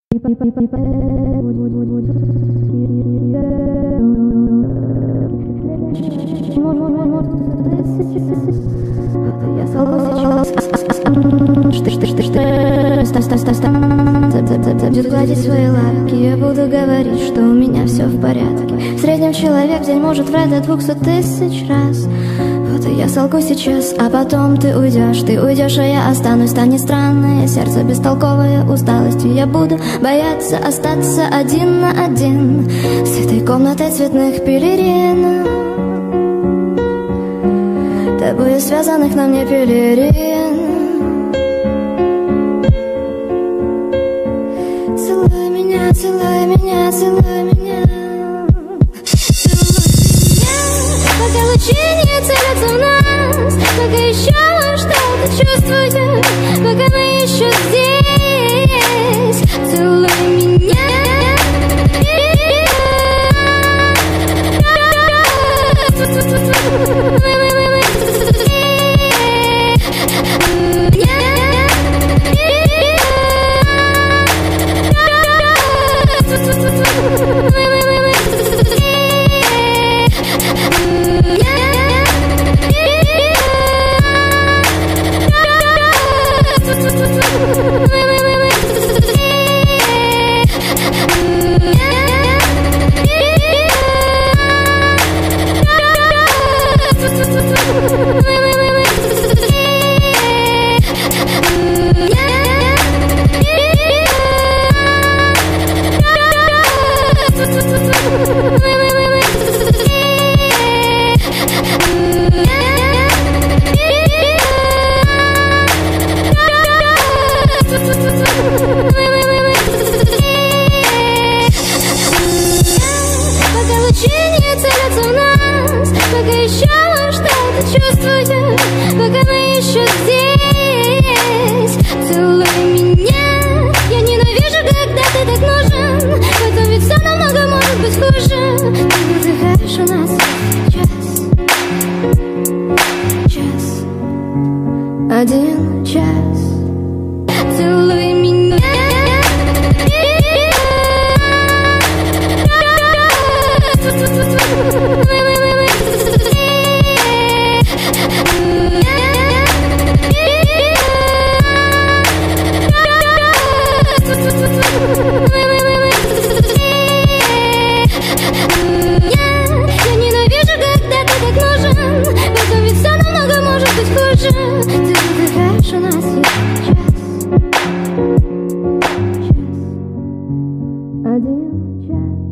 Будет гладить свои лапки, я буду говорить, что у меня все в порядке. В среднем человек в день может врать до 200 000 раз. Вот и я солгу сейчас, а потом ты уйдешь, а я останусь. Станет странное сердце, бестолковая усталость, и я буду бояться остаться один на один с этой комнатой цветных пелерин, тобою связанных на мне пелерин. Целуй меня, целуй меня, целуй меня, пока лучи не целятся в нас, пока еще что-то чувствую, пока мы еще здесь. Целуй меня, чувствую, пока мы еще здесь. Целуй меня, я ненавижу, когда ты так нужен, потом ведь все намного может быть хуже. Ты выдыхаешь у нас час, один час. Целуй меня, ты выдыхаешь у нас час, один час.